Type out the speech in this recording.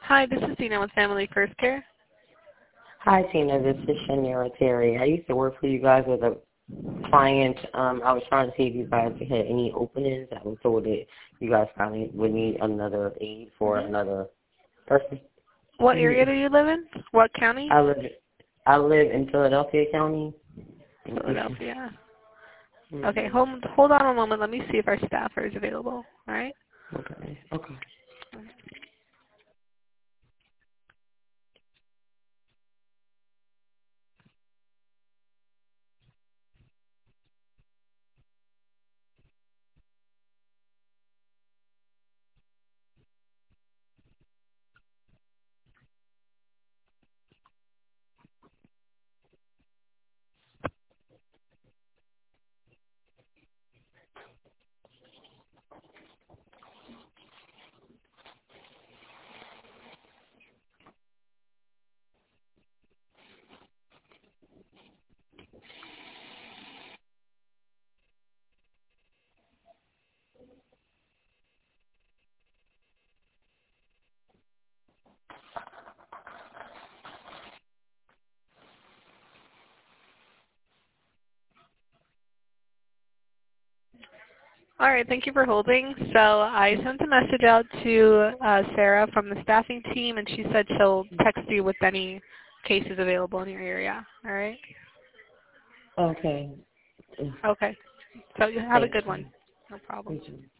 Hi, this is Dina with Family First Care. Hi, Tina. This is Shania Terry. I used to work for you guys as a client. I was trying to see if you guys had any openings. I was told that you guys probably would need another aide for another person. What area do you live in? What county? I live in Philadelphia County. Philadelphia. Okay, hold on a moment. Let me see if our staffer is available. All right? Okay. Okay. All right, thank you for holding. So I sent a message out to Sarah from the staffing team, and she said she'll text you with any cases available in your area. All right? Okay. Okay. So you have a good one. No problem. Thank you.